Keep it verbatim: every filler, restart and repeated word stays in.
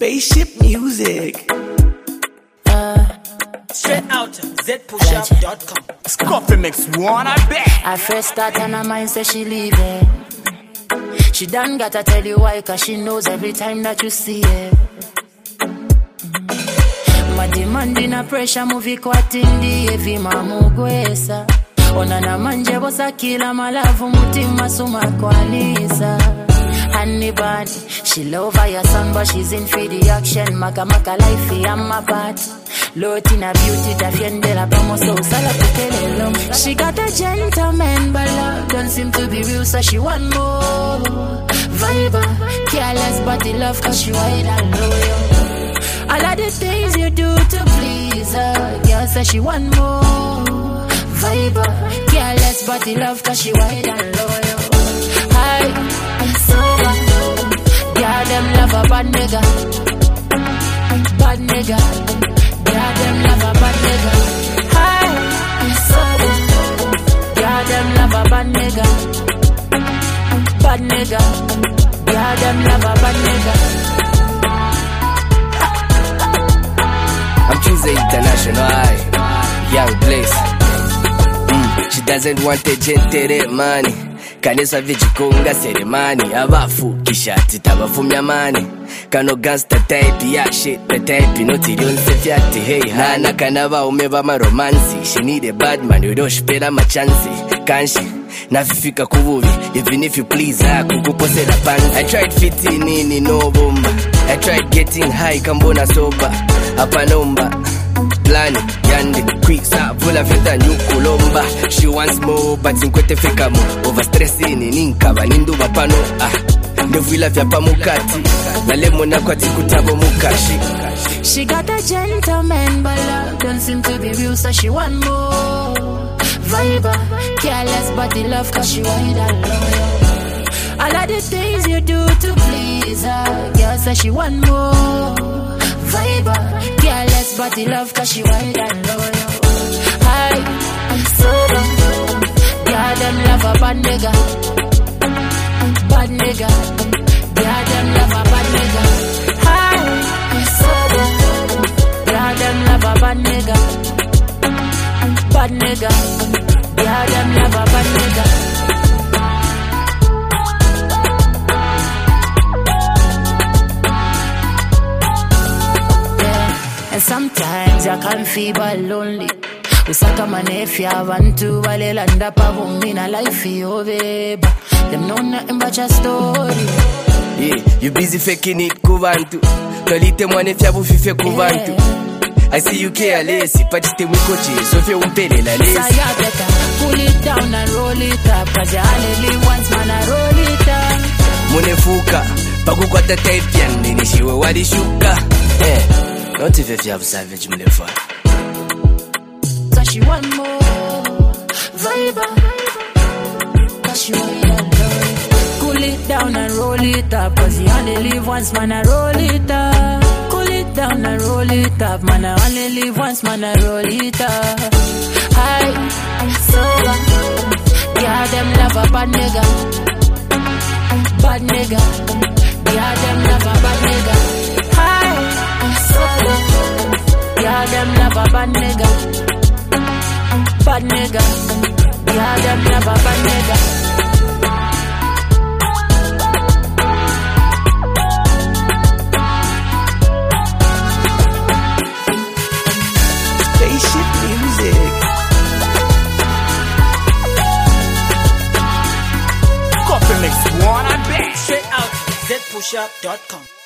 Spaceship music. Uh, Straight out Z push up dot com. Coffee mix one, I bet. I first start and her mind say she leaving. She done gotta tell you why, cause she knows every time that you see it. Mm-hmm. Ma demandi na pressure movie kwa tindi evi mamugwesa. Ona na manje bosa kila malavu mutima suma kwa nisa. Honey bad, she love her your song but she's in for the action. Maka maka life I'm my part. Lotina beauty da fiende la promo so sala putele long. She got a gentleman but love don't seem to be real, so she want more. Viber, careless but the love cause she wide and loyal. All of the things you do to please her, girl say she want more. Viber, careless but the love cause she wide and loyal. Hi, sober, girl them love a bad nigga. Bad nigga. Yeah, them love a bad nigga. Hi, sober. Yeah, them love a bad nigga. Bad nigga. Yeah, them love a bad nigga. I'm Tuesday International, aye. Young Blaze. Mm, she doesn't want a gentle money. Kanisa vijikunga seremani. Abafu kishati tabafumya mani. Kano gangsta type, yeah shit, the type, no tirion se fiati, hey, hana kanava umeva ma romansi. She need a bad man, you don't spera ma chance. Kanshi, nafifika kuvuvi, even if you please, ha, kukupose la pansi. I tried fitting in, in no bomba. I tried getting high, kambona soba. Hapa nomba, plani, yandi, quick, sa, vula feta nyukulomba. She wants more, but inkwete fika mo. Over stressing, ninkava, nindu bapano, ah. Ndovila vya pamukati na lemona kwa tikutabo mukashi. She got a gentleman but love don't seem to be real, so she want more. Viber, careless but the love cause she wide and loyal. All of the things you do to please her, girl say she want more. Viber, careless but the love cause she wide and loyal. Hi, sober, girl them love a bad nigga. Bad nigga, yeah, them love a bad nigga. Hi, sober, yeah, them love a bad nigga. Bad nigga, yeah, them love a bad nigga. Yeah, and sometimes I can feel lonely. Usaka manefia vantu valelanda pavumina life yoveba. Them know nothing but your story. Yeah, you busy faking it kuvantu. Kalite mwanefia bufife kuvantu. I see you careless, patiste mwikochi, so fe umpele la lesi. So you better pull it down and roll it up, cause you only live once, man, I roll it up. Munefuka, pakukwata type yan, ninishiwe walishuka. Eh, don't even if you have savage munefa. So she want more Viber, cause she want it all. Cool it down and roll it up, cause you only live once, man, I roll it up. Cool it down and roll it up, man, I only live once, man, I roll it up. Hi, sober, yeah, them love a bad nigga. Bad nigga, yeah, them love a bad nigga. Hi, sober, yeah, them love a bad nigga. Bad nigga, yeah, them love a bad nigga. Spaceship music. Coffee mix one, I bet. Straight out Z push up dot com.